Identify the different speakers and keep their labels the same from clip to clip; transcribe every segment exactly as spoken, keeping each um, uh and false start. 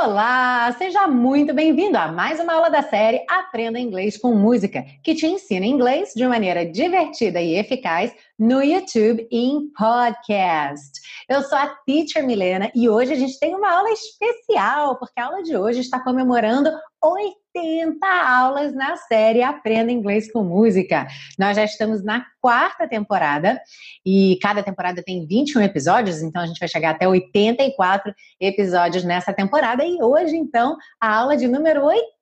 Speaker 1: Olá, seja muito bem-vindo a mais uma aula da série Aprenda Inglês com Música, que te ensina inglês de maneira divertida e eficaz no YouTube e em podcast. Eu sou a Teacher Milena e hoje a gente tem uma aula especial, porque a aula de hoje está comemorando oitenta aulas na série Aprenda Inglês com Música. Nós já estamos na quarta temporada e cada temporada tem vinte e um episódios, então a gente vai chegar até oitenta e quatro episódios nessa temporada e hoje, então, a aula de número oitenta.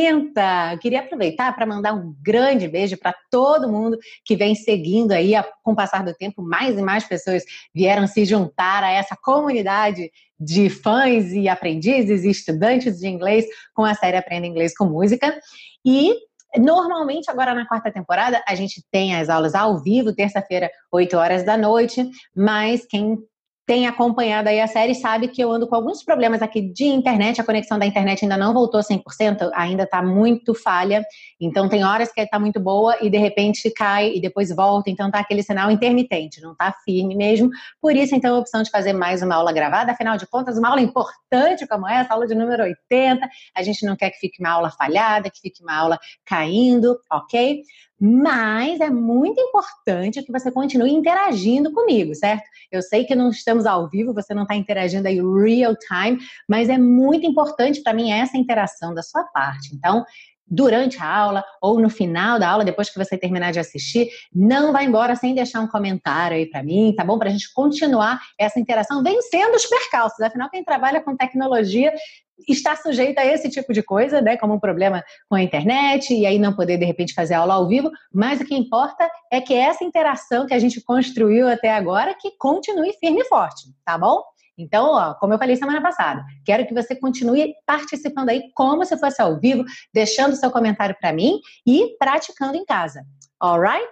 Speaker 1: Eu queria aproveitar para mandar um grande beijo para todo mundo que vem seguindo aí, com o passar do tempo, mais e mais pessoas vieram se juntar a essa comunidade de fãs e aprendizes e estudantes de inglês com a série Aprenda Inglês com Música. E normalmente, agora na quarta temporada, a gente tem as aulas ao vivo, terça-feira, oito horas da noite, mas quem tem acompanhado aí a série sabe que eu ando com alguns problemas aqui de internet, a conexão da internet ainda não voltou cem por cento, ainda tá muito falha, então tem horas que tá muito boa e de repente cai e depois volta, então tá aquele sinal intermitente, não tá firme mesmo, por isso então a opção de fazer mais uma aula gravada, afinal de contas uma aula importante como essa, aula de número oitenta, a gente não quer que fique uma aula falhada, que fique uma aula caindo, ok? Mas é muito importante que você continue interagindo comigo, certo? Eu sei que não estamos ao vivo, você não está interagindo aí real time, mas é muito importante para mim essa interação da sua parte. Então, durante a aula ou no final da aula, depois que você terminar de assistir, não vai embora sem deixar um comentário aí para mim, tá bom? Para a gente continuar essa interação vencendo os percalços. Afinal, quem trabalha com tecnologia está sujeito a esse tipo de coisa, né? Como um problema com a internet e aí não poder, de repente, fazer aula ao vivo. Mas o que importa é que essa interação que a gente construiu até agora, que continue firme e forte, tá bom? Então, ó, como eu falei semana passada, quero que você continue participando aí como se fosse ao vivo, deixando seu comentário para mim e praticando em casa. Alright?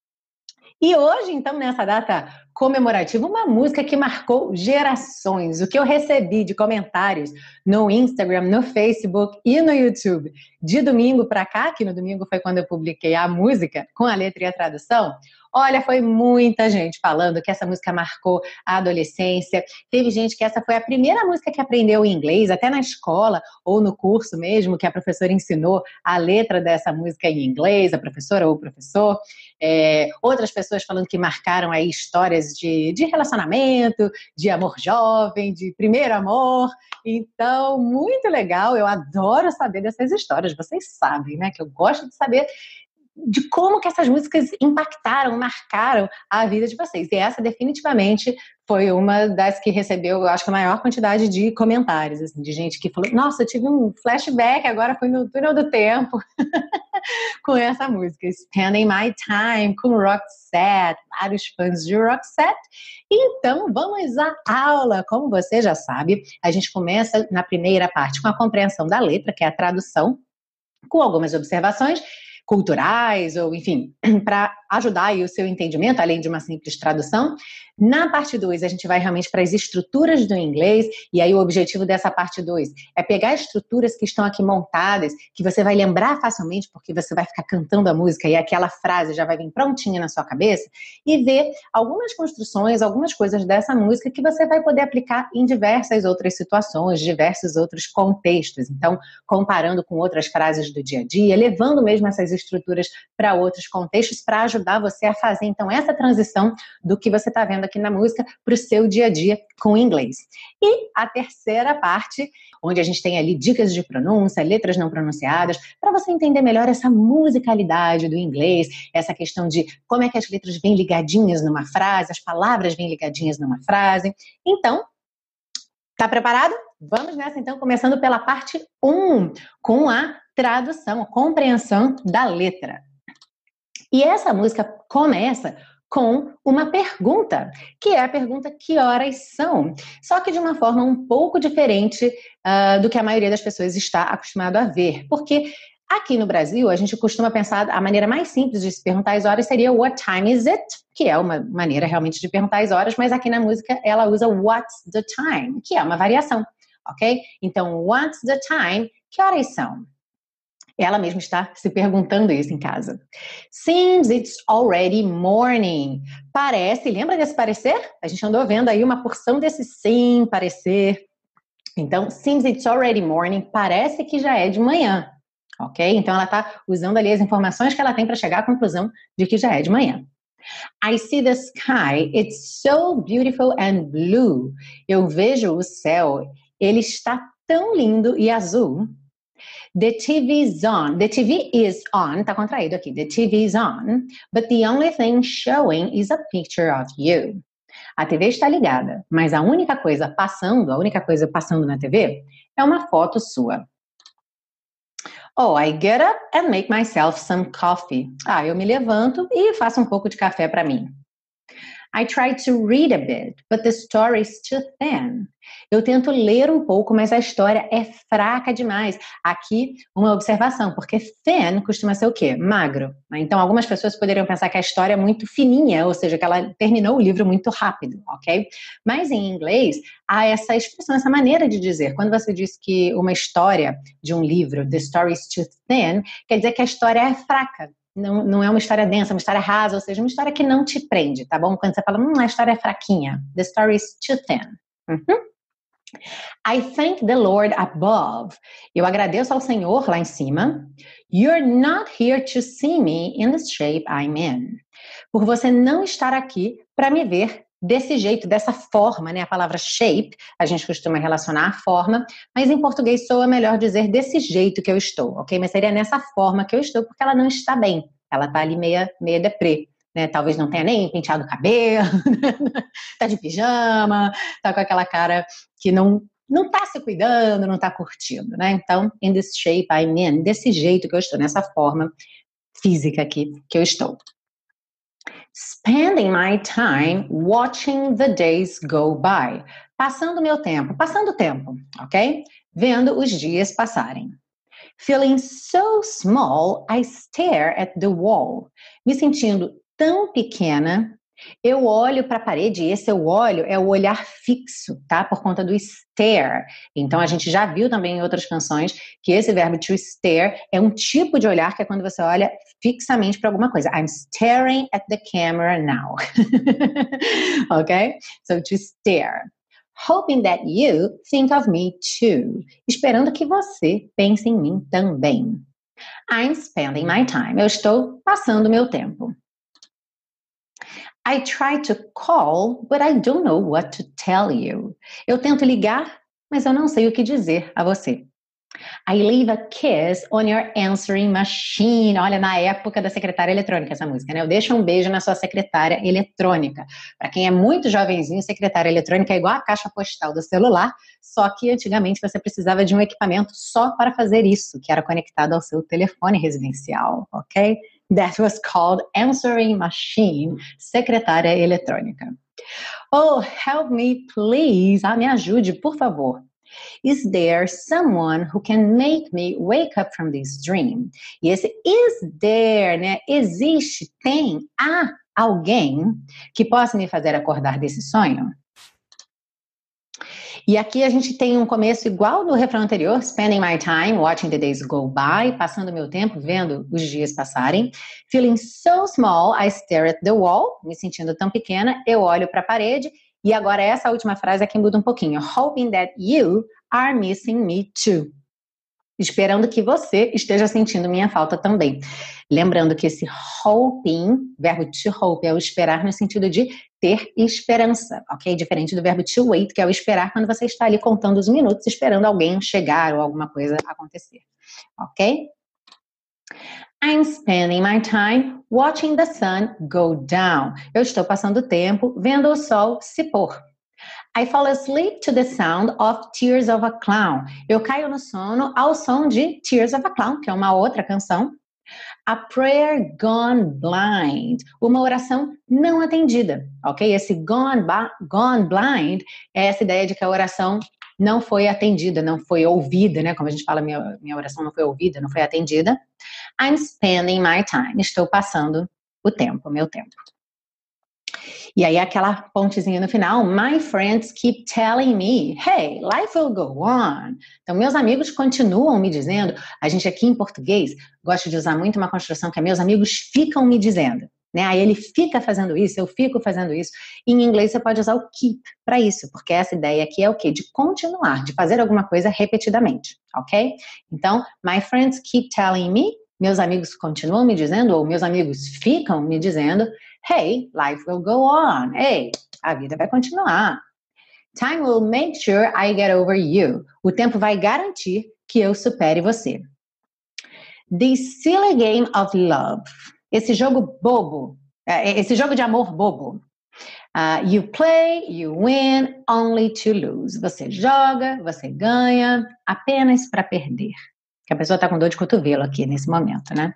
Speaker 1: E hoje, então, nessa data comemorativa, uma música que marcou gerações. O que eu recebi de comentários no Instagram, no Facebook e no YouTube de domingo para cá, que no domingo foi quando eu publiquei a música com a letra e a tradução. Olha, foi muita gente falando que essa música marcou a adolescência. Teve gente que essa foi a primeira música que aprendeu inglês, até na escola ou no curso mesmo, que a professora ensinou a letra dessa música em inglês, a professora ou o professor. É, outras pessoas falando que marcaram aí histórias de, de relacionamento, de amor jovem, de primeiro amor. Então, muito legal. Eu adoro saber dessas histórias. Vocês sabem, né? Que eu gosto de saber de como que essas músicas impactaram, marcaram a vida de vocês. E essa definitivamente foi uma das que recebeu, eu acho que a maior quantidade de comentários, assim, de gente que falou, nossa, eu tive um flashback, agora fui no túnel do tempo com essa música, Spending My Time, com Roxette, vários fãs de Roxette. Então, vamos à aula. Como você já sabe, a gente começa na primeira parte com a compreensão da letra, que é a tradução, com algumas observações culturais, ou enfim, para ajudar aí o seu entendimento, além de uma simples tradução. Na parte dois, a gente vai realmente para as estruturas do inglês, e aí o objetivo dessa parte dois é pegar estruturas que estão aqui montadas, que você vai lembrar facilmente, porque você vai ficar cantando a música e aquela frase já vai vir prontinha na sua cabeça, e ver algumas construções, algumas coisas dessa música que você vai poder aplicar em diversas outras situações, diversos outros contextos. Então, comparando com outras frases do dia a dia, levando mesmo essas estruturas para outros contextos, para ajudar você a fazer, então, essa transição do que você está vendo aqui na música para o seu dia a dia com o inglês. E a terceira parte, onde a gente tem ali dicas de pronúncia, letras não pronunciadas, para você entender melhor essa musicalidade do inglês, essa questão de como é que as letras vêm ligadinhas numa frase, as palavras vêm ligadinhas numa frase. Então, tá preparado? Vamos nessa então, começando pela parte um, com a tradução, a compreensão da letra. E essa música começa com uma pergunta, que é a pergunta que horas são? Só que de uma forma um pouco diferente uh, do que a maioria das pessoas está acostumado a ver. Porque aqui no Brasil, a gente costuma pensar, a maneira mais simples de se perguntar as horas seria what time is it? Que é uma maneira realmente de perguntar as horas, mas aqui na música ela usa what's the time? Que é uma variação, ok? Então, what's the time? Que horas são? Ela mesma está se perguntando isso em casa. Seems it's already morning. Parece, lembra desse parecer? A gente andou vendo aí uma porção desse sim, parecer. Então, seems it's already morning, parece que já é de manhã, ok? Então, ela está usando ali as informações que ela tem para chegar à conclusão de que já é de manhã. I see the sky, it's so beautiful and blue. Eu vejo o céu, ele está tão lindo e azul. The T V is on. The T V is on. Tá contraído aqui. The T V is on. But the only thing showing is a picture of you. A T V está ligada, mas a única coisa passando, a única coisa passando na T V é uma foto sua. Oh, I get up and make myself some coffee. Ah, eu me levanto e faço um pouco de café para mim. I try to read a bit, but the story is too thin. Eu tento ler um pouco, mas a história é fraca demais. Aqui, uma observação, porque thin costuma ser o quê? Magro. Então, algumas pessoas poderiam pensar que a história é muito fininha, ou seja, que ela terminou o livro muito rápido, ok? Mas em inglês, há essa expressão, essa maneira de dizer. Quando você diz que uma história de um livro, the story is too thin, quer dizer que a história é fraca. Não, não é uma história densa, é uma história rasa, ou seja, uma história que não te prende, tá bom? Quando você fala, hum, a história é fraquinha. The story is too thin. Uhum. I thank the Lord above. Eu agradeço ao Senhor lá em cima. You're not here to see me in the shape I'm in. Por você não estar aqui para me ver desse jeito, dessa forma, né? A palavra shape, a gente costuma relacionar a forma, mas em português soa melhor dizer desse jeito que eu estou, ok? Mas seria nessa forma que eu estou, porque ela não está bem. Ela tá ali meia, meia deprê, né? Talvez não tenha nem penteado o cabelo, tá de pijama, tá com aquela cara que não, não tá se cuidando, não tá curtindo, né? Então, in this shape I'm in, desse jeito que eu estou, nessa forma física aqui que eu estou. Spending my time watching the days go by. Passando meu tempo, passando o tempo, ok? Vendo os dias passarem. Feeling so small, I stare at the wall. Me sentindo tão pequena, eu olho para a parede, e esse eu olho é o olhar fixo, tá? Por conta do stare. Então, a gente já viu também em outras canções que esse verbo to stare é um tipo de olhar que é quando você olha fixamente para alguma coisa. I'm staring at the camera now. Ok? So, to stare. Hoping that you think of me too. Esperando que você pense em mim também. I'm spending my time. Eu estou passando meu tempo. I try to call, but I don't know what to tell you. Eu tento ligar, mas eu não sei o que dizer a você. I leave a kiss on your answering machine. Olha, na época da secretária eletrônica essa música, né? Eu deixo um beijo na sua secretária eletrônica. Para quem é muito jovenzinho, secretária eletrônica é igual a caixa postal do celular, só que antigamente você precisava de um equipamento só para fazer isso, que era conectado ao seu telefone residencial, ok? That was called answering machine, secretária eletrônica. Oh, help me, please. Ah, me ajude, por favor. Is there someone who can make me wake up from this dream? E esse is there, né? Existe, tem, há alguém que possa me fazer acordar desse sonho? E aqui a gente tem um começo igual no refrão anterior, spending my time watching the days go by, passando meu tempo vendo os dias passarem. Feeling so small, I stare at the wall, me sentindo tão pequena, eu olho para a parede. E agora essa última frase aqui muda um pouquinho. Hoping that you are missing me too. Esperando que você esteja sentindo minha falta também. Lembrando que esse hoping, verbo to hope, é o esperar no sentido de ter esperança, ok? Diferente do verbo to wait, que é o esperar quando você está ali contando os minutos, esperando alguém chegar ou alguma coisa acontecer, ok? I'm spending my time watching the sun go down. Eu estou passando tempo vendo o sol se pôr. I fall asleep to the sound of Tears of a Clown. Eu caio no sono ao som de Tears of a Clown, que é uma outra canção. A prayer gone blind. Uma oração não atendida, ok? Esse gone, gone blind é essa ideia de que a oração não foi atendida, não foi ouvida, né? Como a gente fala, minha, minha oração não foi ouvida, não foi atendida. I'm spending my time. Estou passando o tempo, meu tempo. E aí aquela pontezinha no final, my friends keep telling me, hey, life will go on. Então, meus amigos continuam me dizendo, a gente aqui em português gosta de usar muito uma construção que é meus amigos ficam me dizendo. né? Aí ele fica fazendo isso, eu fico fazendo isso. E em inglês você pode usar o keep para isso, porque essa ideia aqui é o quê? De continuar, de fazer alguma coisa repetidamente, ok? Então, my friends keep telling me, meus amigos continuam me dizendo, ou meus amigos ficam me dizendo, hey, life will go on. Hey, a vida vai continuar. Time will make sure I get over you. O tempo vai garantir que eu supere você. The silly game of love. Esse jogo bobo, esse jogo de amor bobo. Uh, you play, you win, only to lose. Você joga, você ganha, apenas para perder. Que a pessoa está com dor de cotovelo aqui nesse momento, né?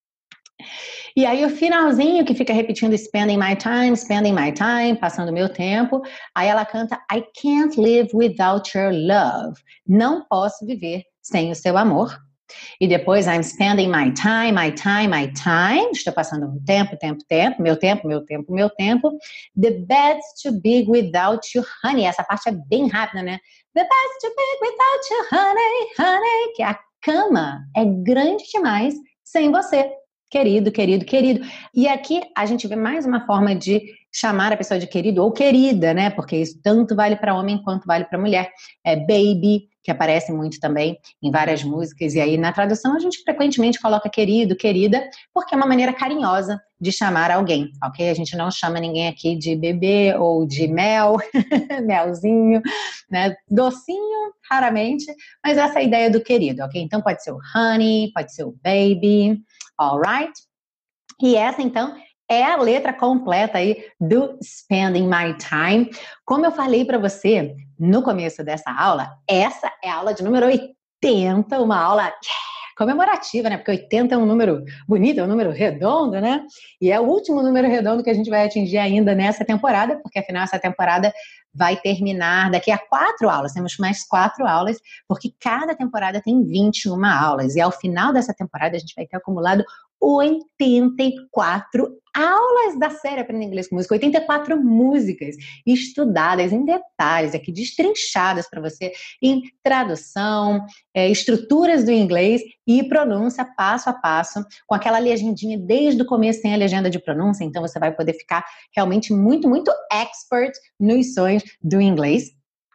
Speaker 1: E aí o finalzinho que fica repetindo spending my time, spending my time, passando meu tempo, aí ela canta I can't live without your love. Não posso viver sem o seu amor. E depois I'm spending my time, my time, my time. Estou passando um tempo, tempo, tempo, meu tempo, meu tempo, meu tempo. The bed's too big without you, honey. Essa parte é bem rápida, né? The bed's too big without you, honey, honey. Que a cama é grande demais sem você. Querido, querido, querido. E aqui a gente vê mais uma forma de chamar a pessoa de querido ou querida, né? Porque isso tanto vale para homem quanto vale para mulher. É baby, que aparece muito também em várias músicas. E aí na tradução a gente frequentemente coloca querido, querida, porque é uma maneira carinhosa de chamar alguém, ok? A gente não chama ninguém aqui de bebê ou de mel, melzinho, né? Docinho, raramente, mas essa é a ideia do querido, ok? Então pode ser o honey, pode ser o baby. Alright? E essa, então, é a letra completa aí do Spending My Time. Como eu falei para você no começo dessa aula, essa é a aula de número oitenta, uma aula yeah, comemorativa, né? Porque oitenta é um número bonito, é um número redondo, né? E é o último número redondo que a gente vai atingir ainda nessa temporada, porque afinal essa temporada vai terminar daqui a quatro aulas, temos mais quatro aulas, porque cada temporada tem vinte e uma aulas, e ao final dessa temporada a gente vai ter acumulado oitenta e quatro aulas da série Aprenda Inglês com Música, oitenta e quatro músicas estudadas em detalhes, aqui destrinchadas para você em tradução, é, estruturas do inglês e pronúncia passo a passo, com aquela legendinha desde o começo, tem a legenda de pronúncia, então você vai poder ficar realmente muito, muito expert nos sons do inglês.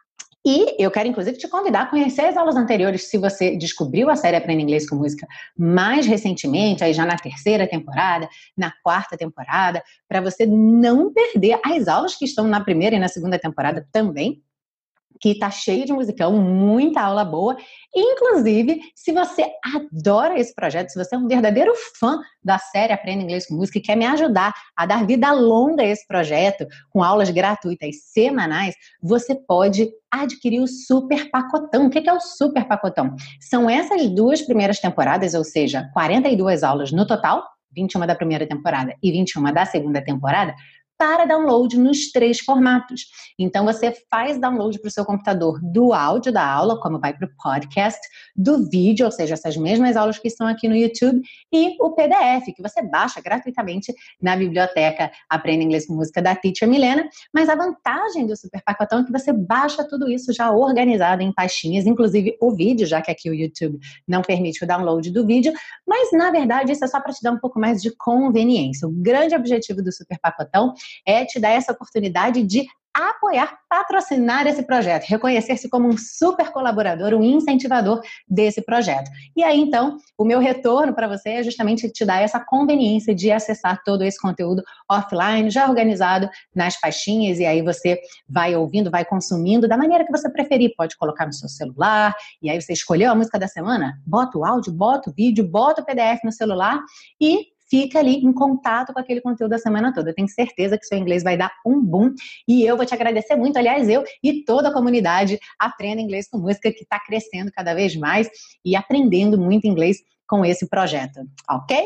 Speaker 1: E eu quero, inclusive, te convidar a conhecer as aulas anteriores, se você descobriu a série Aprenda Inglês com Música mais recentemente, aí já na terceira temporada, na quarta temporada, para você não perder as aulas que estão na primeira e na segunda temporada também, que tá cheio de musicão, muita aula boa. Inclusive, se você adora esse projeto, se você é um verdadeiro fã da série Aprenda Inglês com Música e quer me ajudar a dar vida longa a esse projeto, com aulas gratuitas semanais, você pode adquirir o Super Pacotão. O que é o Super Pacotão? São essas duas primeiras temporadas, ou seja, quarenta e duas aulas no total, vinte e uma da primeira temporada e vinte e uma da segunda temporada, para download nos três formatos. Então, você faz download para o seu computador do áudio da aula, como vai para o podcast, do vídeo, ou seja, essas mesmas aulas que estão aqui no YouTube, e o P D F, que você baixa gratuitamente na biblioteca Aprenda Inglês com Música da Teacher Milena. Mas a vantagem do Super Pacotão é que você baixa tudo isso já organizado em pastinhas, inclusive o vídeo, já que aqui o YouTube não permite o download do vídeo, mas, na verdade, isso é só para te dar um pouco mais de conveniência. O grande objetivo do Super Pacotão é te dar essa oportunidade de apoiar, patrocinar esse projeto, reconhecer-se como um super colaborador, um incentivador desse projeto. E aí, então, o meu retorno para você é justamente te dar essa conveniência de acessar todo esse conteúdo offline, já organizado nas pastinhas, e aí você vai ouvindo, vai consumindo da maneira que você preferir. Pode colocar no seu celular, e aí você escolheu a música da semana, bota o áudio, bota o vídeo, bota o P D F no celular e fica ali em contato com aquele conteúdo da semana toda. Eu tenho certeza que seu inglês vai dar um boom e eu vou te agradecer muito, aliás, eu e toda a comunidade Aprenda Inglês com Música, que está crescendo cada vez mais e aprendendo muito inglês com esse projeto, ok?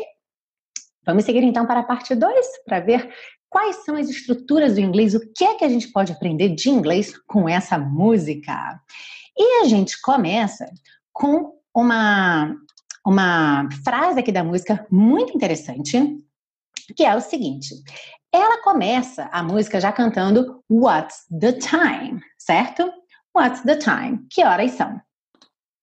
Speaker 1: Vamos seguir então para a parte dois, para ver quais são as estruturas do inglês, o que é que a gente pode aprender de inglês com essa música. E a gente começa com uma... uma frase aqui da música muito interessante, que é o seguinte: ela começa a música já cantando What's the time, certo? What's the time? Que horas são?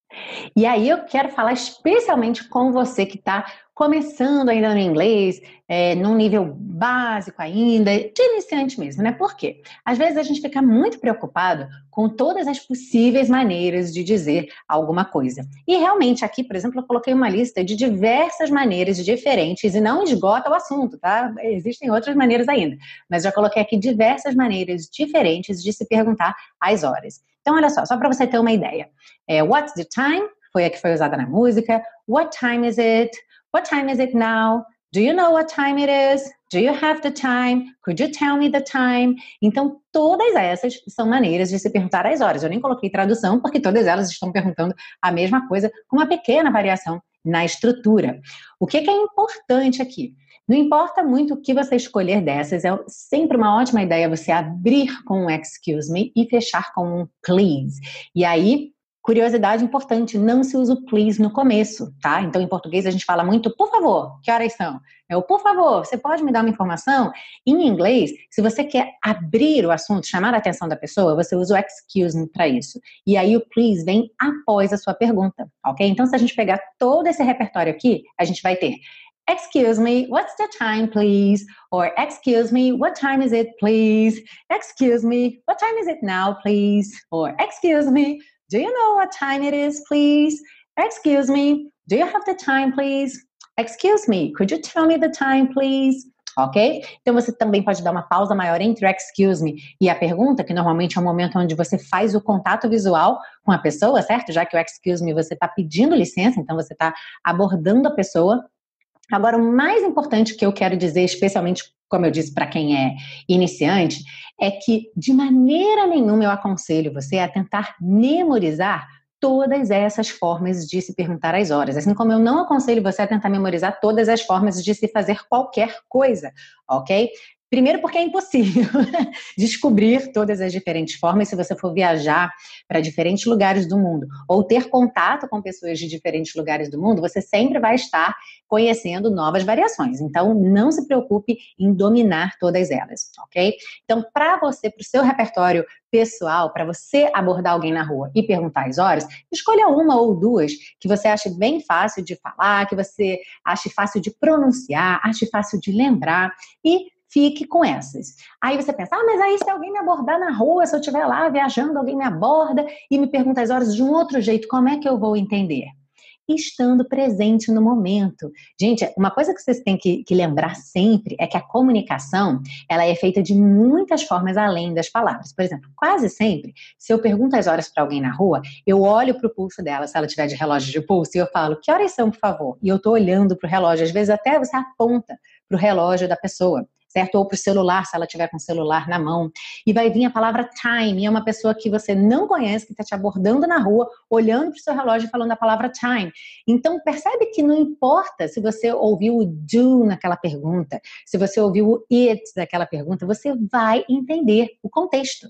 Speaker 1: E aí eu quero falar especialmente com você que está começando ainda no inglês, é, num nível básico ainda, de iniciante mesmo, né? Por quê? Às vezes a gente fica muito preocupado com todas as possíveis maneiras de dizer alguma coisa. E realmente aqui, por exemplo, eu coloquei uma lista de diversas maneiras diferentes e não esgota o assunto, tá? Existem outras maneiras ainda, mas já coloquei aqui diversas maneiras diferentes de se perguntar as horas. Então, olha só, só para você ter uma ideia. É, what's the time? Foi a que foi usada na música. What time is it? What time is it now? Do you know what time it is? Do you have the time? Could you tell me the time? Então, todas essas são maneiras de se perguntar as horas. Eu nem coloquei tradução, porque todas elas estão perguntando a mesma coisa, com uma pequena variação na estrutura. O que é importante aqui? Não importa muito o que você escolher dessas, é sempre uma ótima ideia você abrir com um excuse me e fechar com um please. E aí, curiosidade importante, não se usa o please no começo, tá? Então, em português, a gente fala muito, por favor, que horas são? É o por favor, você pode me dar uma informação? Em inglês, se você quer abrir o assunto, chamar a atenção da pessoa, você usa o excuse me para isso. E aí o please vem após a sua pergunta, ok? Então, se a gente pegar todo esse repertório aqui, a gente vai ter excuse me, what's the time, please? Or excuse me, what time is it, please? Excuse me, what time is it now, please? Or excuse me, do you know what time it is, please? Excuse me, do you have the time, please? Excuse me, could you tell me the time, please? Ok? Então você também pode dar uma pausa maior entre o excuse me e a pergunta, que normalmente é o momento onde você faz o contato visual com a pessoa, certo? Já que o excuse me você está pedindo licença, então você está abordando a pessoa. Agora, o mais importante que eu quero dizer, especialmente, como eu disse, para quem é iniciante, é que de maneira nenhuma eu aconselho você a tentar memorizar todas essas formas de se perguntar as horas. Assim como eu não aconselho você a tentar memorizar todas as formas de se fazer qualquer coisa, ok? Primeiro porque é impossível descobrir todas as diferentes formas se você for viajar para diferentes lugares do mundo ou ter contato com pessoas de diferentes lugares do mundo, você sempre vai estar conhecendo novas variações. Então, não se preocupe em dominar todas elas, ok? Então, para você, para o seu repertório pessoal, para você abordar alguém na rua e perguntar as horas, escolha uma ou duas que você ache bem fácil de falar, que você ache fácil de pronunciar, ache fácil de lembrar e fique com essas. Aí você pensa, ah, mas aí se alguém me abordar na rua, se eu estiver lá viajando, alguém me aborda e me pergunta as horas de um outro jeito, como é que eu vou entender? Estando presente no momento. Gente, uma coisa que vocês têm que, que lembrar sempre é que a comunicação, ela é feita de muitas formas além das palavras. Por exemplo, quase sempre, se eu pergunto as horas para alguém na rua, eu olho para o pulso dela, se ela tiver de relógio de pulso, e eu falo, que horas são, por favor? E eu estou olhando para o relógio, às vezes até você aponta para o relógio da pessoa, certo? Ou para o celular, se ela tiver com o celular na mão. E vai vir a palavra time, e é uma pessoa que você não conhece, que está te abordando na rua, olhando para o seu relógio e falando a palavra time. Então, percebe que não importa se você ouviu o do naquela pergunta, se você ouviu o it naquela pergunta, você vai entender o contexto.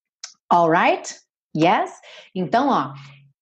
Speaker 1: Alright? Yes? Então, ó,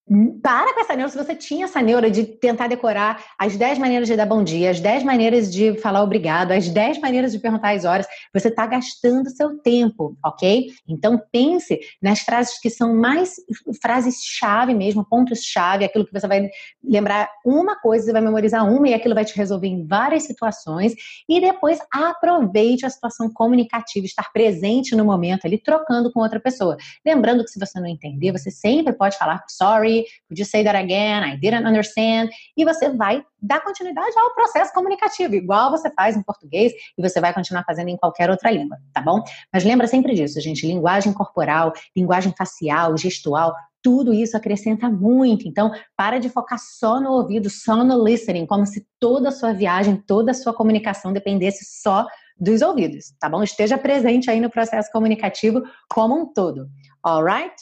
Speaker 1: para com essa neura, se você tinha essa neura de tentar decorar as dez maneiras de dar bom dia, as dez maneiras de falar obrigado, as dez maneiras de perguntar as horas, você está gastando seu tempo, ok? Então pense nas frases que são mais frases-chave mesmo, pontos-chave, aquilo que você vai lembrar uma coisa, você vai memorizar uma e aquilo vai te resolver em várias situações e depois aproveite a situação comunicativa, estar presente no momento ali, trocando com outra pessoa. Lembrando que se você não entender, você sempre pode falar sorry, could you say that again? I didn't understand. E você vai dar continuidade ao processo comunicativo, igual você faz em português e você vai continuar fazendo em qualquer outra língua, tá bom? Mas lembra sempre disso, gente, linguagem corporal, linguagem facial, gestual, tudo isso acrescenta muito. Então, para de focar só no ouvido, só no listening, como se toda a sua viagem, toda a sua comunicação dependesse só dos ouvidos, tá bom? Esteja presente aí no processo comunicativo como um todo, alright?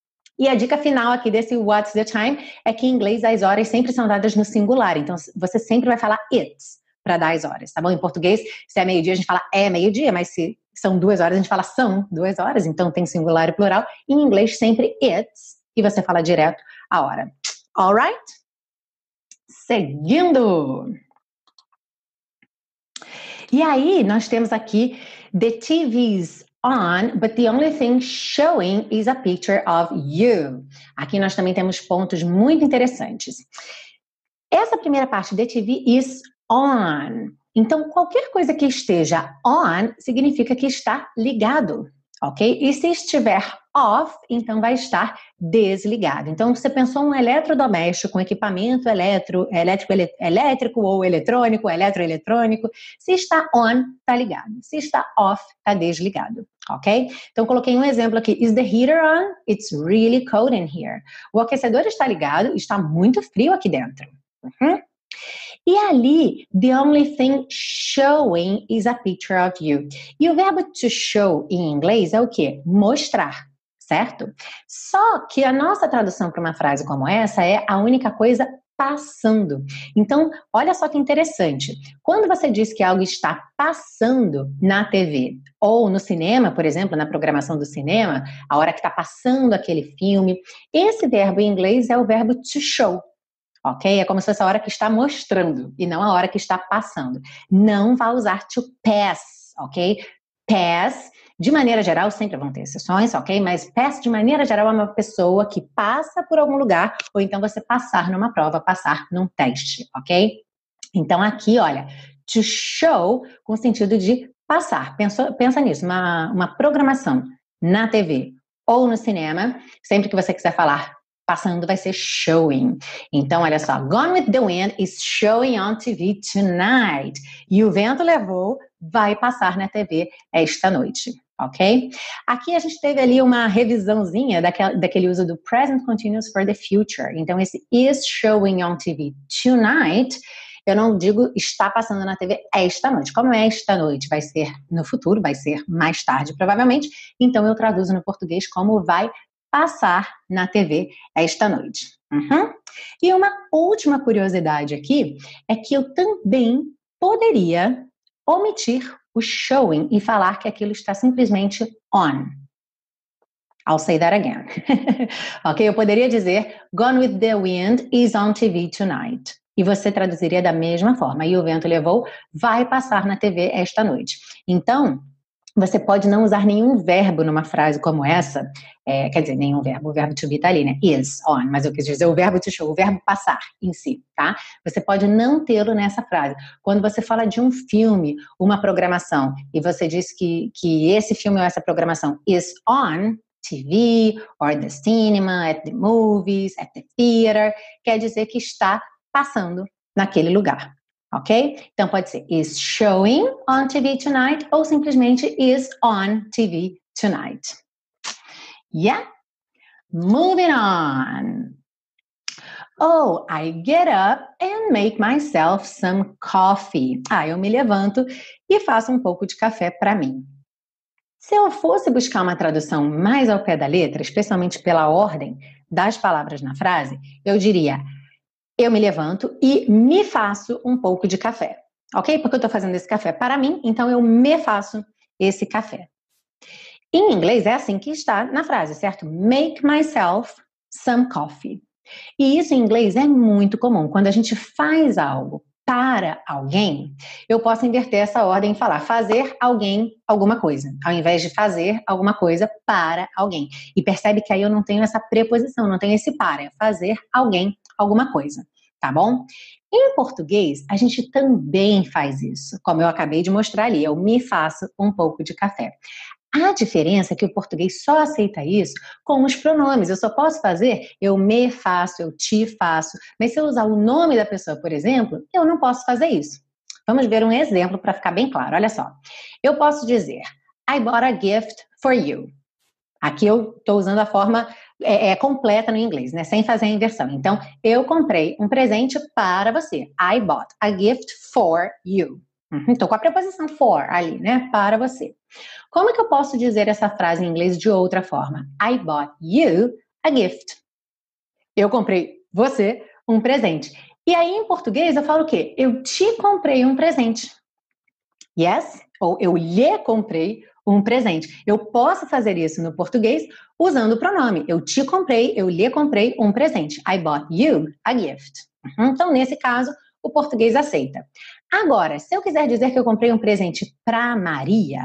Speaker 1: E a dica final aqui desse what's the time é que em inglês as horas sempre são dadas no singular, então você sempre vai falar it's para dar as horas, tá bom? Em português, se é meio-dia a gente fala é meio-dia, mas se são duas horas a gente fala são duas horas, então tem singular e plural. Em inglês sempre it's e você fala direto a hora. Alright? Seguindo! E aí nós temos aqui the T V's on, but the only thing showing is a picture of you. Aqui nós também temos pontos muito interessantes. Essa primeira parte de T V is on. Então, qualquer coisa que esteja on significa que está ligado, ok? E se estiver off, então vai estar desligado. Então, você pensou um eletrodoméstico, um equipamento eletro, elétrico, ele, elétrico ou eletrônico, eletroeletrônico. Se está on, está ligado. Se está off, está desligado, ok? Então, coloquei um exemplo aqui. Is the heater on? It's really cold in here. O aquecedor está ligado, está muito frio aqui dentro. Uhum. E ali, the only thing showing is a picture of you. E o verbo to show em inglês é o quê? Mostrar, certo? Só que a nossa tradução para uma frase como essa é a única coisa passando. Então, olha só que interessante. Quando você diz que algo está passando na T V ou no cinema, por exemplo, na programação do cinema, a hora que está passando aquele filme, esse verbo em inglês é o verbo to show. Ok? É como se fosse a hora que está mostrando e não a hora que está passando. Não vá usar to pass, ok? Pass, de maneira geral, sempre vão ter exceções, ok? Mas pass, de maneira geral, é uma pessoa que passa por algum lugar ou então você passar numa prova, passar num teste, ok? Então aqui, olha, to show com o sentido de passar. Pensa, pensa nisso, uma, uma programação na T V ou no cinema, sempre que você quiser falar passando vai ser showing. Então, olha só. Gone with the Wind is showing on T V tonight. E o vento levou, vai passar na T V esta noite. Ok? Aqui a gente teve ali uma revisãozinha daquele, daquele uso do present continuous for the future. Então, esse is showing on T V tonight, eu não digo está passando na T V esta noite. Como é esta noite? Vai ser no futuro, vai ser mais tarde, provavelmente. Então, eu traduzo no português como vai passar na T V esta noite. Uhum. E uma última curiosidade aqui é que eu também poderia omitir o showing e falar que aquilo está simplesmente on. I'll say that again. Ok? Eu poderia dizer Gone with the Wind is on T V tonight. E você traduziria da mesma forma. E o vento levou, vai passar na T V esta noite. Então, você pode não usar nenhum verbo numa frase como essa, é, quer dizer, nenhum verbo, o verbo to be tá ali, né? Is, on, mas eu quis dizer o verbo to show, o verbo passar em si, tá? Você pode não tê-lo nessa frase. Quando você fala de um filme, uma programação, e você diz que, que esse filme ou essa programação is on T V, or the cinema, at the movies, at the theater, quer dizer que está passando naquele lugar. Ok? Então pode ser is showing on T V tonight ou simplesmente is on T V tonight. Yeah? Moving on. Oh, I get up and make myself some coffee. Ah, eu me levanto e faço um pouco de café para mim. Se eu fosse buscar uma tradução mais ao pé da letra, especialmente pela ordem das palavras na frase, eu diria eu me levanto e me faço um pouco de café, ok? Porque eu estou fazendo esse café para mim, então eu me faço esse café. Em inglês é assim que está na frase, certo? Make myself some coffee. E isso em inglês é muito comum. Quando a gente faz algo para alguém, eu posso inverter essa ordem e falar fazer alguém alguma coisa, ao invés de fazer alguma coisa para alguém. E percebe que aí eu não tenho essa preposição, não tenho esse para, é fazer alguém alguma coisa, tá bom? Em português, a gente também faz isso, como eu acabei de mostrar ali, eu me faço um pouco de café. A diferença é que o português só aceita isso com os pronomes. Eu só posso fazer eu me faço, eu te faço. Mas se eu usar o nome da pessoa, por exemplo, eu não posso fazer isso. Vamos ver um exemplo para ficar bem claro. Olha só. Eu posso dizer I bought a gift for you. Aqui eu estou usando a forma é, é, completa no inglês, né? Sem fazer a inversão. Então, eu comprei um presente para você. I bought a gift for you. Estou com a preposição for ali, né? Para você. Como é que eu posso dizer essa frase em inglês de outra forma? I bought you a gift. Eu comprei você um presente. E aí, em português, eu falo o quê? Eu te comprei um presente. Yes? Ou eu lhe comprei um presente. Eu posso fazer isso no português usando o pronome. Eu te comprei, eu lhe comprei um presente. I bought you a gift. Então, nesse caso, o português aceita. Agora, se eu quiser dizer que eu comprei um presente para Maria,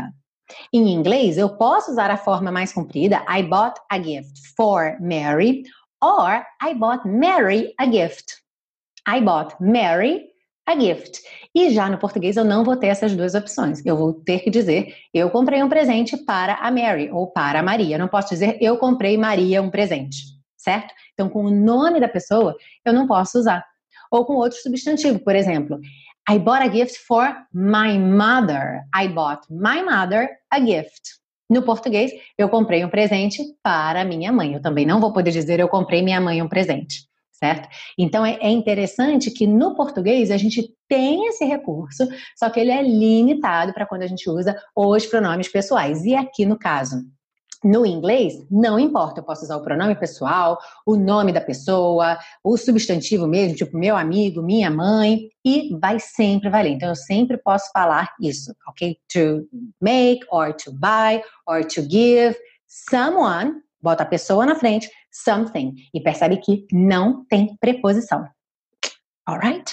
Speaker 1: Em inglês, eu posso usar a forma mais comprida, I bought a gift for Mary, or I bought Mary a gift. I bought Mary a gift. E já no português eu não vou ter essas duas opções. Eu vou ter que dizer, eu comprei um presente para a Mary ou para a Maria. Eu não posso dizer, eu comprei Maria um presente, certo? Então, com o nome da pessoa, eu não posso usar. Ou com outro substantivo, por exemplo, I bought a gift for my mother. I bought my mother a gift. No português, eu comprei um presente para minha mãe. Eu também não vou poder dizer eu comprei minha mãe um presente, certo? Então, é, é interessante que no português a gente tem esse recurso, só que ele é limitado para quando a gente usa os pronomes pessoais. E aqui no caso, no inglês, não importa, eu posso usar o pronome pessoal, o nome da pessoa, o substantivo mesmo, tipo meu amigo, minha mãe, e vai sempre valer. Então, eu sempre posso falar isso, ok? To make, or to buy, or to give, someone, bota a pessoa na frente, something, e percebe que não tem preposição. Alright?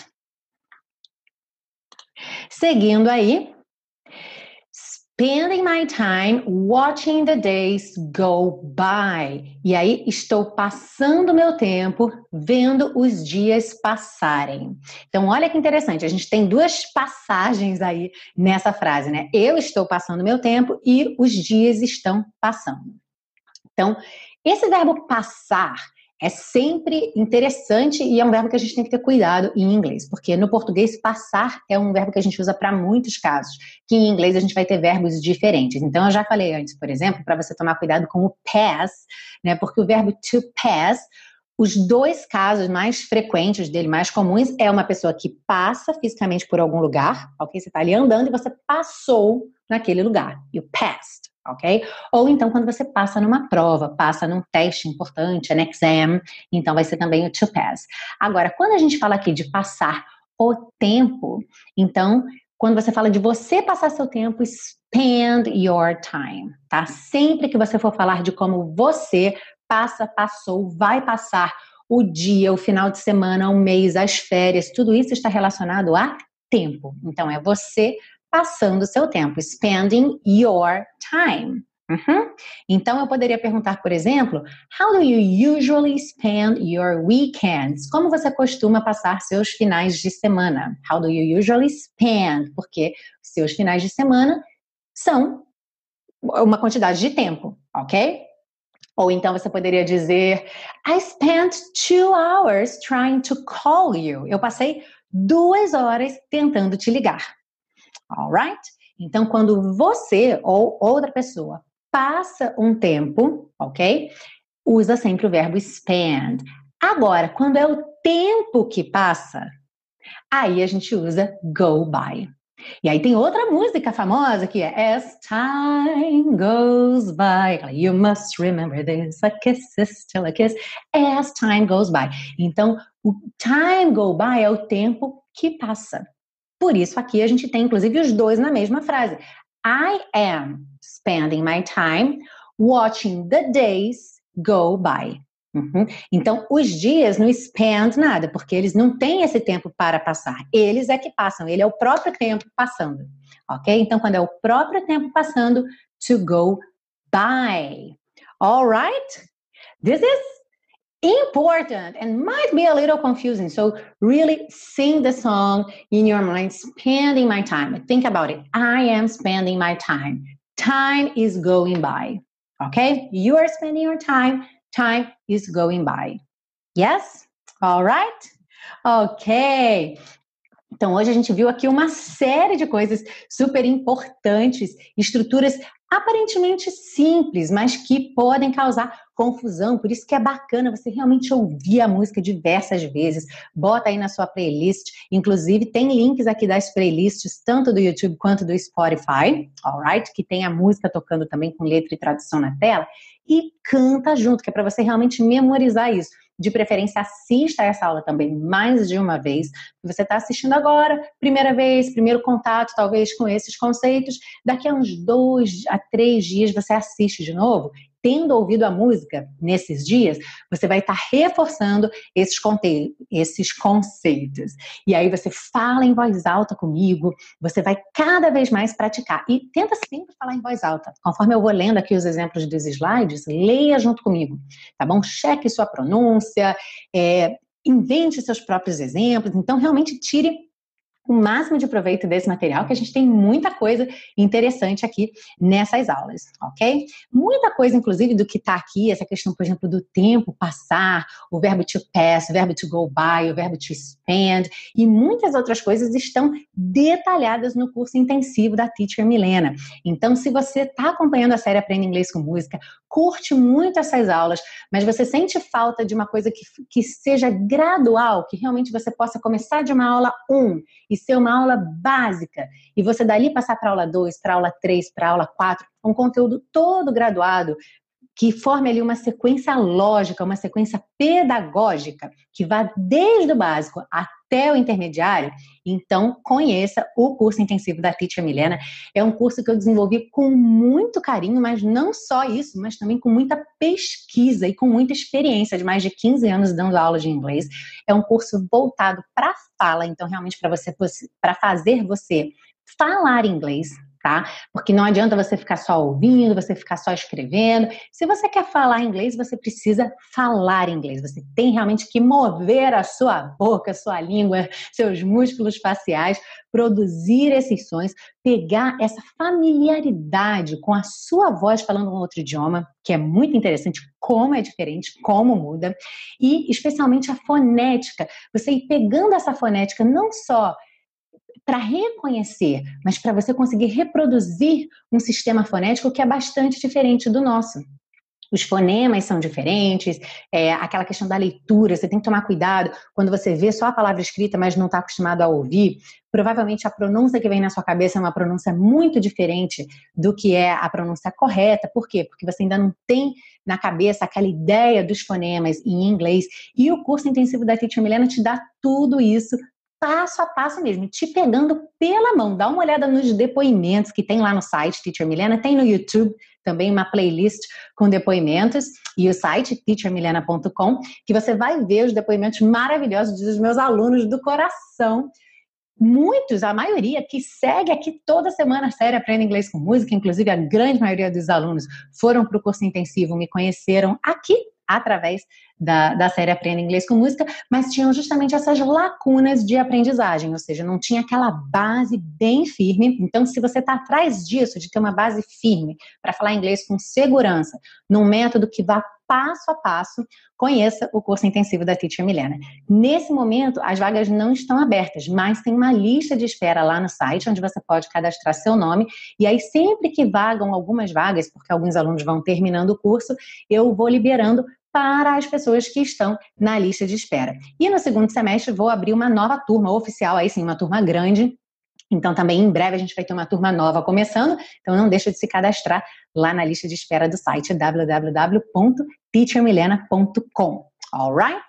Speaker 1: Seguindo aí, spending my time watching the days go by. E aí, estou passando meu tempo vendo os dias passarem. Então, olha que interessante, a gente tem duas passagens aí nessa frase, né? Eu estou passando meu tempo e os dias estão passando. Então, esse verbo passar é sempre interessante e é um verbo que a gente tem que ter cuidado em inglês, porque no português passar é um verbo que a gente usa para muitos casos, que em inglês a gente vai ter verbos diferentes. Então eu já falei antes, por exemplo, para você tomar cuidado com o pass, né? Porque o verbo to pass, os dois casos mais frequentes dele, mais comuns, é uma pessoa que passa fisicamente por algum lugar, ok? Você está ali andando e você passou naquele lugar, you passed. Ok? Ou então quando você passa numa prova, passa num teste importante, an exam, então vai ser também o to pass. Agora, quando a gente fala aqui de passar o tempo, então, quando você fala de você passar seu tempo, spend your time, tá? Sempre que você for falar de como você passa, passou, vai passar o dia, o final de semana, o mês, as férias, tudo isso está relacionado a tempo. Então, é você passando o seu tempo, spending your time. Uhum. Então, eu poderia perguntar, por exemplo, how do you usually spend your weekends? Como você costuma passar seus finais de semana? How do you usually spend? Porque seus finais de semana são uma quantidade de tempo, ok? Ou então você poderia dizer, I spent two hours trying to call you. Eu passei duas horas tentando te ligar. Alright? Então, quando você ou outra pessoa passa um tempo, ok? Usa sempre o verbo spend. Agora, quando é o tempo que passa, aí a gente usa go by. E aí tem outra música famosa que é As time goes by. You must remember this, a kiss is still a kiss. As time goes by. Então, o time go by é o tempo que passa. Por isso, aqui a gente tem, inclusive, os dois na mesma frase. I am spending my time watching the days go by. Uhum. Então, os dias não spend nada, porque eles não têm esse tempo para passar. Eles é que passam, ele é o próprio tempo passando. Ok? Então, quando é o próprio tempo passando, to go by. Alright? This is important and might be a little confusing. So really sing the song in your mind, spending my time. Think about it. I am spending my time. Time is going by. Okay? You are spending your time. Time is going by. Yes? All right? Ok. Então, hoje a gente viu aqui uma série de coisas super importantes, estruturas aparentemente simples, mas que podem causar confusão. Por isso que é bacana você realmente ouvir a música diversas vezes. Bota aí na sua playlist. Inclusive, tem links aqui das playlists, tanto do YouTube quanto do Spotify, alright? Que tem a música tocando também com letra e tradução na tela. E canta junto, que é para você realmente memorizar isso. De preferência, assista essa aula também mais de uma vez. Você está assistindo agora, primeira vez, primeiro contato, talvez, com esses conceitos. Daqui a uns dois a três dias você assiste de novo. tendo ouvido a música nesses dias, você vai estar reforçando esses, conte- esses conceitos. E aí você fala em voz alta comigo, você vai cada vez mais praticar. E tenta sempre falar em voz alta. Conforme eu vou lendo aqui os exemplos dos slides, leia junto comigo, tá bom? Cheque sua pronúncia, é, invente seus próprios exemplos. Então, realmente tire o máximo de proveito desse material, que a gente tem muita coisa interessante aqui nessas aulas, ok? Muita coisa, inclusive, do que está aqui, essa questão, por exemplo, do tempo passar, o verbo to pass, o verbo to go by, o verbo to spend, e muitas outras coisas estão detalhadas no curso intensivo da Teacher Milena. Então, se você está acompanhando a série Aprenda Inglês com Música, curte muito essas aulas, mas você sente falta de uma coisa que, que seja gradual, que realmente você possa começar de uma aula um e ser uma aula básica, e você dali passar para aula dois, para aula três, para aula quatro, um conteúdo todo graduado, que forme ali uma sequência lógica, uma sequência pedagógica, que vá desde o básico até o intermediário. Então, conheça o curso intensivo da Teacher Milena. É um curso que eu desenvolvi com muito carinho, mas não só isso, mas também com muita pesquisa e com muita experiência de mais de quinze anos dando aula de inglês. É um curso voltado para fala, então realmente para você, para fazer você falar inglês, tá? Porque não adianta você ficar só ouvindo, você ficar só escrevendo. Se você quer falar inglês, você precisa falar inglês. Você tem realmente que mover a sua boca, a sua língua, seus músculos faciais, produzir esses sons, pegar essa familiaridade com a sua voz falando um outro idioma, que é muito interessante, como é diferente, como muda, e especialmente a fonética. Você ir pegando essa fonética não só para reconhecer, mas para você conseguir reproduzir um sistema fonético que é bastante diferente do nosso. Os fonemas são diferentes, é, aquela questão da leitura, você tem que tomar cuidado quando você vê só a palavra escrita, mas não está acostumado a ouvir. Provavelmente a pronúncia que vem na sua cabeça é uma pronúncia muito diferente do que é a pronúncia correta. Por quê? Porque você ainda não tem na cabeça aquela ideia dos fonemas em inglês. E o curso intensivo da Teacher Milena te dá tudo isso passo a passo mesmo, te pegando pela mão. Dá uma olhada nos depoimentos que tem lá no site Teacher Milena, tem no YouTube também uma playlist com depoimentos, e o site teacher milena ponto com, que você vai ver os depoimentos maravilhosos dos meus alunos do coração. Muitos, a maioria, que segue aqui toda semana a série Aprenda Inglês com Música, inclusive a grande maioria dos alunos foram para o curso intensivo, me conheceram aqui através da, da série Aprenda Inglês com Música, mas tinham justamente essas lacunas de aprendizagem, ou seja, não tinha aquela base bem firme. Então, se você está atrás disso, de ter uma base firme para falar inglês com segurança, num método que vá passo a passo, conheça o curso intensivo da Teacher Milena. Nesse momento, as vagas não estão abertas, mas tem uma lista de espera lá no site, onde você pode cadastrar seu nome, e aí sempre que vagam algumas vagas, porque alguns alunos vão terminando o curso, eu vou liberando para as pessoas que estão na lista de espera. E no segundo semestre vou abrir uma nova turma oficial, aí sim, uma turma grande. Então também em breve a gente vai ter uma turma nova começando, então não deixa de se cadastrar lá na lista de espera do site w w w ponto teacher milena ponto com. Alright?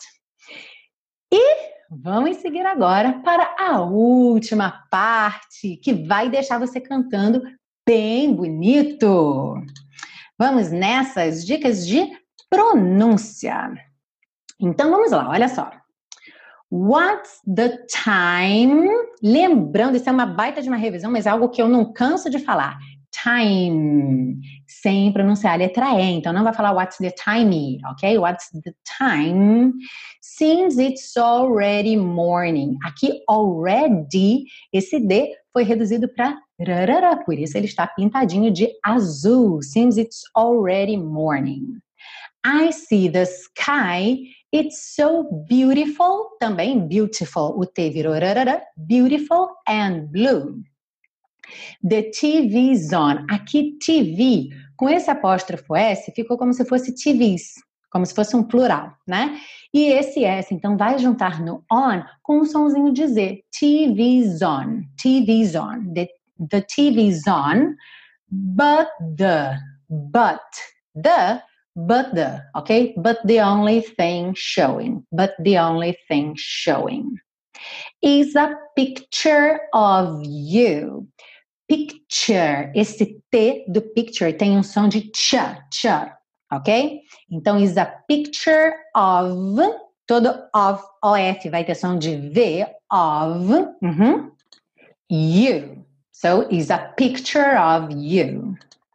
Speaker 1: E vamos seguir agora para a última parte, que vai deixar você cantando bem bonito. Vamos nessas dicas de pronúncia. Então vamos lá, olha só. What's the time? Lembrando, isso é uma baita de uma revisão, mas é algo que eu não canso de falar. Time. Sem pronunciar a letra E. Então não vai falar what's the time, ok? What's the time? Since it's already morning. Aqui, already, esse D foi reduzido para rarara, por isso ele está pintadinho de azul. Since it's already morning. I see the sky, it's so beautiful, também beautiful, o T virou rarara, beautiful and blue. The T V's on, aqui T V, com esse apóstrofo S, ficou como se fosse T V's, como se fosse um plural, né? E esse S, então, vai juntar no on com um sonzinho de Z, T V's on, T V's on, the, the T V's on, but the, but, the, But the, okay? But the only thing showing, but the only thing showing is a picture of you. Picture, esse T do picture tem um som de ch, ch. ok? Então, is a picture of, todo of, of vai ter som de V, of, uhum, you. So, is a picture of you.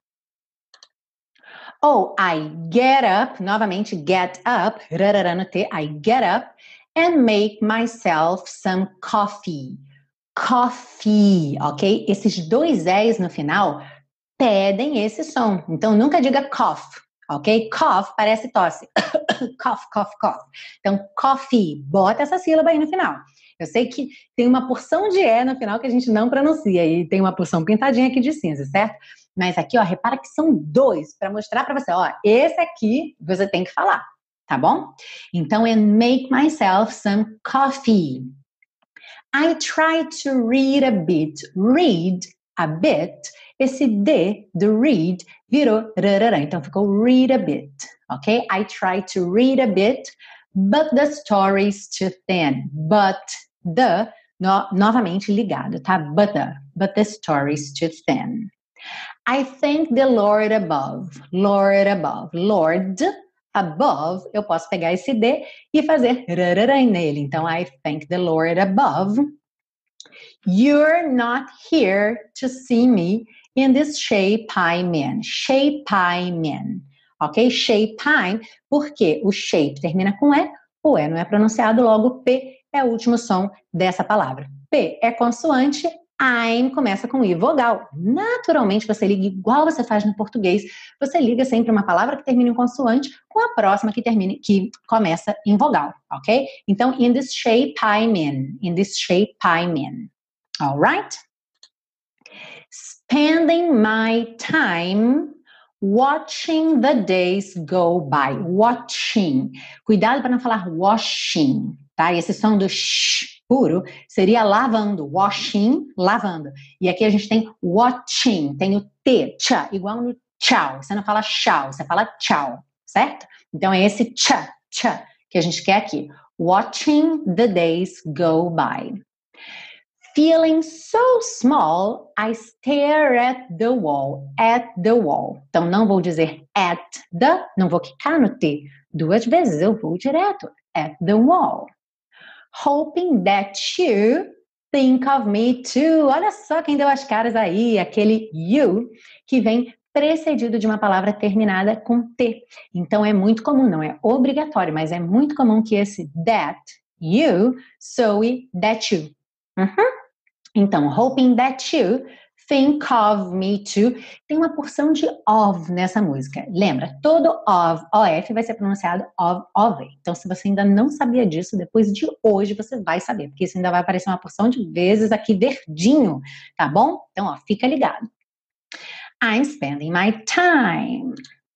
Speaker 1: Oh, I get up, novamente, get up, rarara no T, I get up and make myself some coffee. Coffee, ok? Esses dois E's no final pedem esse som. Então, nunca diga cough, ok? Cough parece tosse. Cough, cough, cough. Então, coffee, bota essa sílaba aí no final. Eu sei que tem uma porção de E no final que a gente não pronuncia e tem uma porção pintadinha aqui de cinza, certo? Mas aqui, ó, repara que são dois para mostrar para você, ó, esse aqui você tem que falar, tá bom? Então, and make myself some coffee. I try to read a bit. Read a bit. Esse D do read virou rarará. Então ficou read a bit, ok? I try to read a bit, but the story's too thin. But the, no, novamente ligado, tá? But the, but the story's too thin. I thank the Lord above. Lord above. Lord above, eu posso pegar esse D e fazer rarará nele. Então, I thank the Lord above. You're not here to see me in this shape I'm in. Shape I'm in. Ok? Shape I'm, porque o shape termina com E, o E não é pronunciado, logo P é o último som dessa palavra. P é consoante, I'm começa com I vogal. Naturalmente, você liga igual você faz no português. Você liga sempre uma palavra que termina em consoante com a próxima que, termine, que começa em vogal, ok? Então, in this shape I'm in. In this shape I'm in. All right? Spending my time watching the days go by. Watching. Cuidado para não falar washing, tá? Esse som do sh puro seria lavando. Washing, lavando. E aqui a gente tem watching, tem o T, tcha, igual no tchau. Você não fala tchau, você fala tchau, certo? Então é esse tcha, tcha que a gente quer aqui. Watching the days go by. Feeling so small, I stare at the wall, at the wall. Então, não vou dizer at the, não vou quicar no T duas vezes, eu vou direto, at the wall. Hoping that you think of me too. Olha só quem deu as caras aí, aquele you, que vem precedido de uma palavra terminada com T. Então, é muito comum, não é obrigatório, mas é muito comum que esse that, you, soe that you. Uhum. Então, hoping that you think of me too. Tem uma porção de of nessa música. Lembra, todo of, of vai ser pronunciado of, of. Então, se você ainda não sabia disso, depois de hoje você vai saber, porque isso ainda vai aparecer uma porção de vezes aqui verdinho, tá bom? Então, ó, fica ligado. I'm spending my time.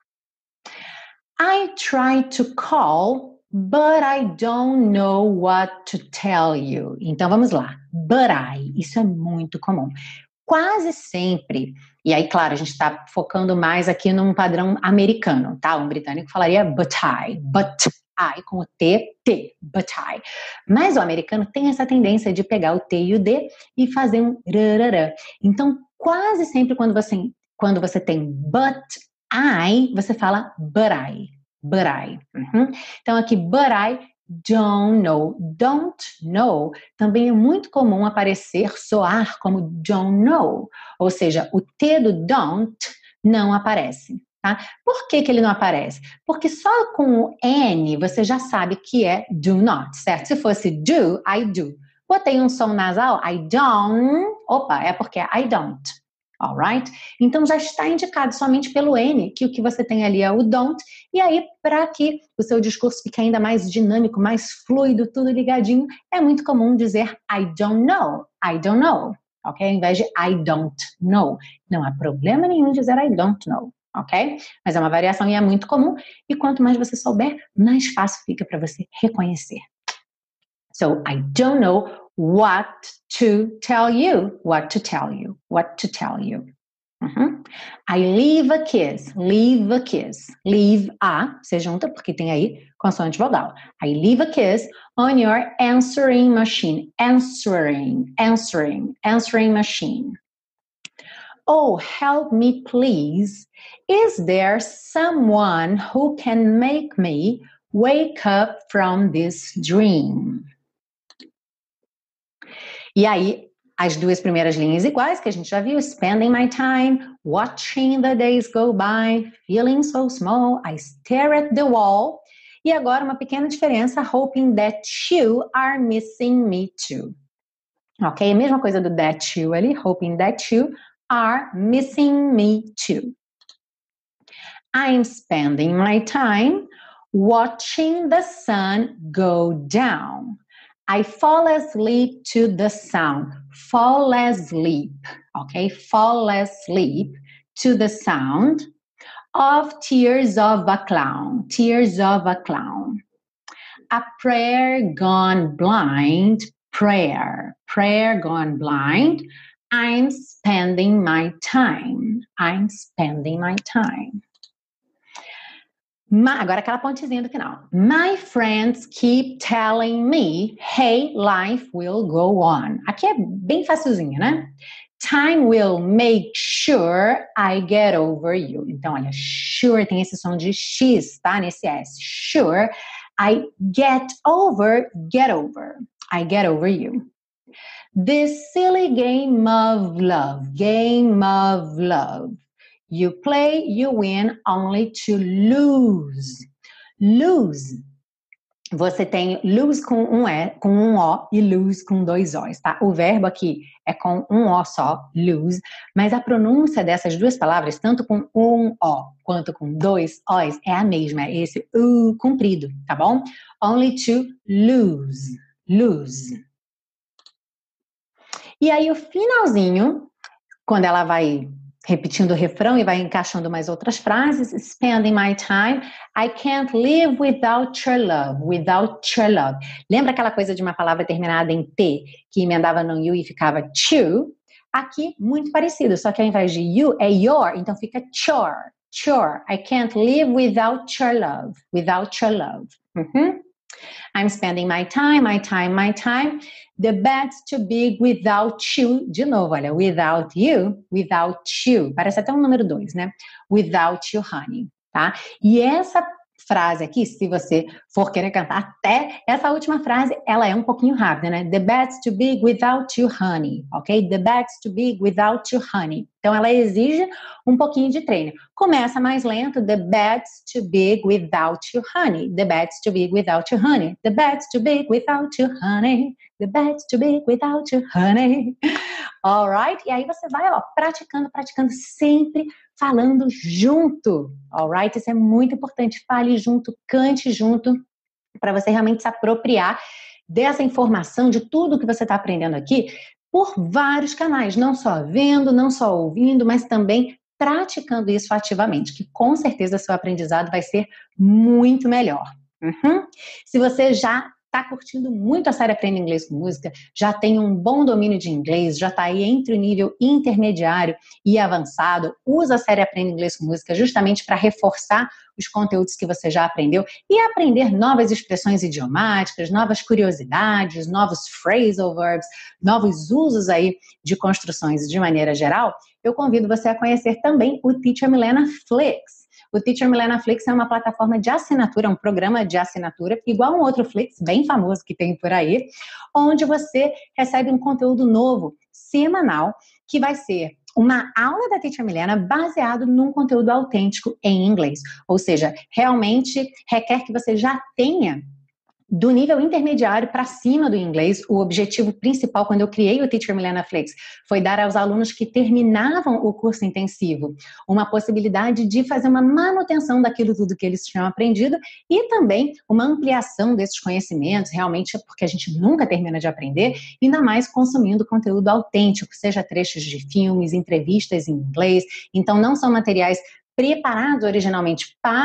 Speaker 1: I try to call, but I don't know what to tell you. Então, vamos lá. But I, isso é muito comum. Quase sempre, e aí, claro, a gente está focando mais aqui num padrão americano, tá? Um britânico falaria but I, but I, com o T, T, but I. Mas o americano tem essa tendência de pegar o T e o D e fazer um rarará. Então, quase sempre quando você, quando você tem but I, você fala but I, but I. Uhum. Então, aqui, but I don't know. Don't know também é muito comum aparecer, soar como don't know. Ou seja, o T do don't não aparece. Tá? Por que que ele não aparece? Porque só com o N você já sabe que é do not, certo? Se fosse do, I do. Botei um som nasal, I don't. Opa, é porque é I don't. Alright? Então já está indicado somente pelo N que o que você tem ali é o don't, e aí para que o seu discurso fique ainda mais dinâmico, mais fluido, tudo ligadinho, é muito comum dizer I don't know, I don't know, ok? Ao invés de I don't know. Não há problema nenhum dizer I don't know, ok? Mas é uma variação e é muito comum, e quanto mais você souber, mais fácil fica para você reconhecer. So, I don't know what to tell you, what to tell you, what to tell you. Uhum. I leave a kiss, leave a kiss, leave a, você junta porque tem aí consoante vogal. I leave a kiss on your answering machine, answering, answering, answering machine. Oh, help me please. Is there someone who can make me wake up from this dream? E aí, as duas primeiras linhas iguais que a gente já viu, spending my time, watching the days go by, feeling so small, I stare at the wall. E agora uma pequena diferença, hoping that you are missing me too. Ok? A mesma coisa do that you ali, hoping that you are missing me too. I'm spending my time watching the sun go down. I fall asleep to the sound. Fall asleep, okay? Fall asleep to the sound of tears of a clown. Tears of a clown. A prayer gone blind. Prayer. Prayer gone blind. I'm spending my time. I'm spending my time. My, agora aquela pontezinha do final. My friends keep telling me, hey, life will go on. Aqui é bem facilzinho, né? Time will make sure I get over you. Então, olha, sure tem esse som de X, tá? Nesse S. Sure, I get over, get over. I get over you. This silly game of love, game of love. You play, you win, only to lose. Lose. Você tem lose com um E, com um O e lose com dois O's, tá? O verbo aqui é com um O só, lose, mas a pronúncia dessas duas palavras, tanto com um O quanto com dois O's, é a mesma, é esse U comprido, tá bom? Only to lose, lose. E aí o finalzinho, quando ela vai repetindo o refrão e vai encaixando mais outras frases. Spending my time, I can't live without your love, without your love. Lembra aquela coisa de uma palavra terminada em T, que emendava no you e ficava to? Aqui, muito parecido, só que ao invés de you, é your, então fica chore, chore. I can't live without your love, without your love. Uhum. I'm spending my time, my time, my time. The bed's too big without you. De novo, olha, without you, without you. Parece até um número dois, né? Without you, honey, tá? E essa frase aqui, se você for querer cantar até essa última frase, ela é um pouquinho rápida, né? The bed's too big without you, honey, ok? The bed's too big without you, honey. Então, ela exige um pouquinho de treino. Começa mais lento. The bed's too big without you, honey. The bed's too big without you, honey. The bed's too big without you, honey. The bed's too big without you, honey. Alright? E aí você vai, ó, praticando, praticando, sempre falando junto. Alright? Isso é muito importante. Fale junto, cante junto, para você realmente se apropriar dessa informação, de tudo que você está aprendendo aqui, por vários canais. Não só vendo, não só ouvindo, mas também praticando isso ativamente, que com certeza seu aprendizado vai ser muito melhor. Uhum. Se você já está curtindo muito a série Aprenda Inglês com Música, já tem um bom domínio de inglês, já está aí entre o nível intermediário e avançado, usa a série Aprenda Inglês com Música justamente para reforçar os conteúdos que você já aprendeu e aprender novas expressões idiomáticas, novas curiosidades, novos phrasal verbs, novos usos aí de construções de maneira geral. Eu convido você a conhecer também o Teacher Milena Flix. O Teacher Milena Flix é uma plataforma de assinatura, um programa de assinatura, igual um outro Flix, bem famoso que tem por aí, onde você recebe um conteúdo novo, semanal, que vai ser uma aula da Teacher Milena baseado num conteúdo autêntico em inglês. Ou seja, realmente requer que você já tenha do nível intermediário para cima do inglês. O objetivo principal quando eu criei o Teacher Milena Flix foi dar aos alunos que terminavam o curso intensivo uma possibilidade de fazer uma manutenção daquilo tudo que eles tinham aprendido e também uma ampliação desses conhecimentos, realmente porque a gente nunca termina de aprender, ainda mais consumindo conteúdo autêntico, seja trechos de filmes, entrevistas em inglês. Então não são materiais preparados originalmente para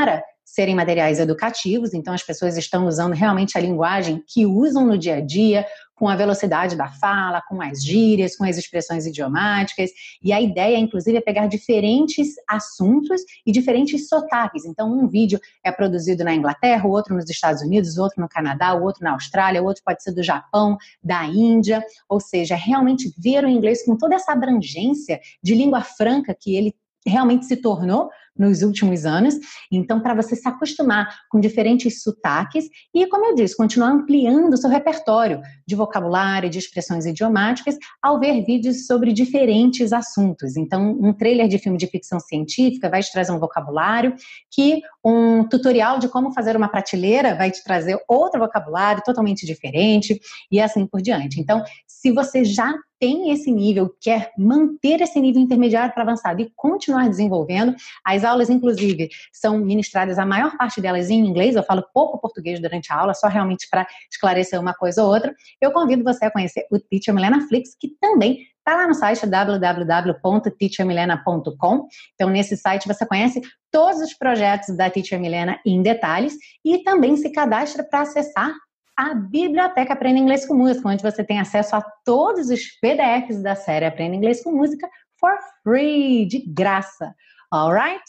Speaker 1: serem materiais educativos, então as pessoas estão usando realmente a linguagem que usam no dia a dia, com a velocidade da fala, com as gírias, com as expressões idiomáticas, e a ideia, inclusive, é pegar diferentes assuntos e diferentes sotaques. Então, um vídeo é produzido na Inglaterra, o outro nos Estados Unidos, o outro no Canadá, o outro na Austrália, o outro pode ser do Japão, da Índia, ou seja, realmente ver o inglês com toda essa abrangência de língua franca que ele realmente se tornou nos últimos anos. Então, para você se acostumar com diferentes sotaques e, como eu disse, continuar ampliando o seu repertório de vocabulário, de expressões idiomáticas, ao ver vídeos sobre diferentes assuntos. Então, um trailer de filme de ficção científica vai te trazer um vocabulário, que um tutorial de como fazer uma prateleira vai te trazer outro vocabulário totalmente diferente, e assim por diante. Então, se você já tem esse nível, quer manter esse nível intermediário para avançado e continuar desenvolvendo, as aulas, inclusive, são ministradas, a maior parte delas em inglês, eu falo pouco português durante a aula, só realmente para esclarecer uma coisa ou outra. Eu convido você a conhecer o Teacher Milena Flix, que também está lá no site w w w ponto teacher milena ponto com. Então, nesse site você conhece todos os projetos da Teacher Milena em detalhes e também se cadastra para acessar a Biblioteca Aprenda Inglês com Música, onde você tem acesso a todos os P D Fs da série Aprenda Inglês com Música for free, de graça. Alright?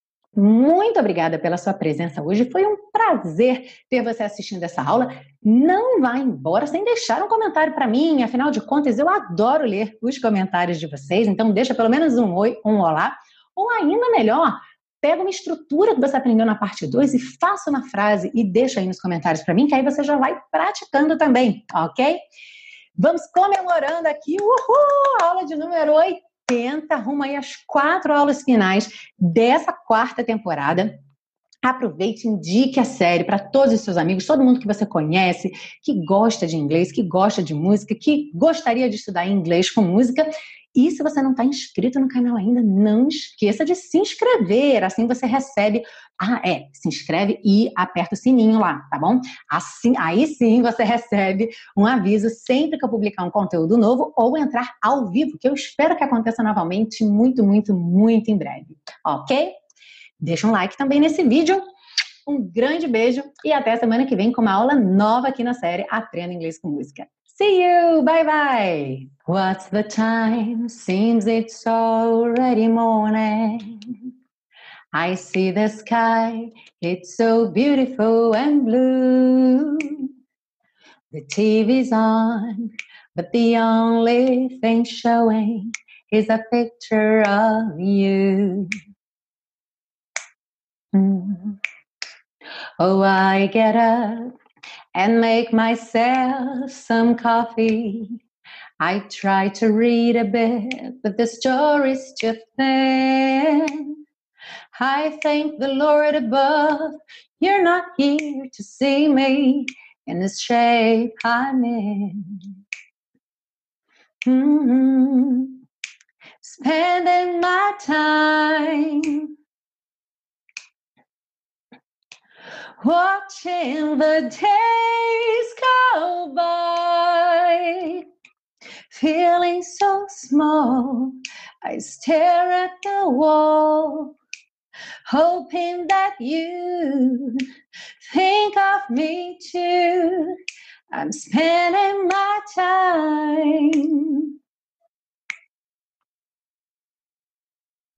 Speaker 1: Muito obrigada pela sua presença hoje. Foi um prazer ter você assistindo essa aula. Não vá embora sem deixar um comentário para mim. Afinal de contas, eu adoro ler os comentários de vocês. Então, deixa pelo menos um oi, um olá. Ou ainda melhor, pega uma estrutura que você aprendeu na parte dois e faça uma frase e deixa aí nos comentários para mim, que aí você já vai praticando também, ok? Vamos comemorando aqui, uhul, aula de número oitenta, rumo aí às quatro aulas finais dessa quarta temporada. Aproveite, indique a série para todos os seus amigos, todo mundo que você conhece, que gosta de inglês, que gosta de música, que gostaria de estudar inglês com música. E se você não está inscrito no canal ainda, não esqueça de se inscrever, assim você recebe, ah é, se inscreve e aperta o sininho lá, tá bom? Assim, aí sim você recebe um aviso sempre que eu publicar um conteúdo novo ou entrar ao vivo, que eu espero que aconteça novamente muito, muito, muito em breve, ok? Deixa um like também nesse vídeo, um grande beijo e até semana que vem com uma aula nova aqui na série Aprenda Inglês com Música. See you! Bye bye! What's the time? Seems it's already morning. I see the sky, it's so beautiful and blue. The T V's on, but the only thing showing is a picture of you. Mm. Oh, I get up and make myself some coffee. I try to read a bit, but the story's too thin. I thank the Lord above, you're not here to see me in this shape I'm in. Mm-hmm. Spending my time watching the days go by, feeling so small, I stare at the wall, hoping that you think of me too. I'm spending my time